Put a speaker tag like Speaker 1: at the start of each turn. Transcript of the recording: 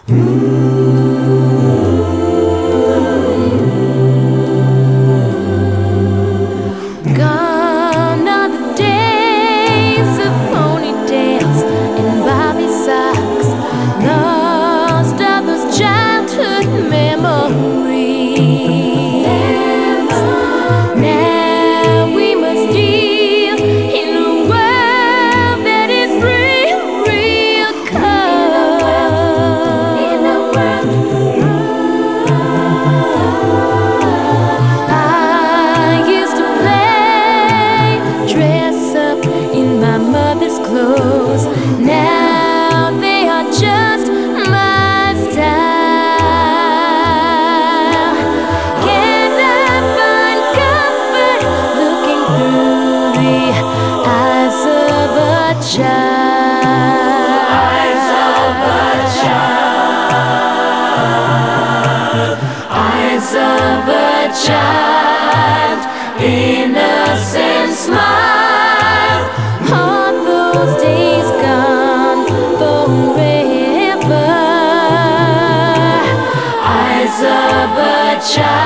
Speaker 1: Gone are the days of ponytails and bobby socks. Lost are those childhood memories. Now we must deal in a world that is real, real cold. In a world. I used to play dress up in my mother's clothes. Now they are just my style. Can I find comfort looking through the eyes of a child? Eyes of a child. Eyes of a child. Innocent smile. All those days gone forever. Eyes of a child.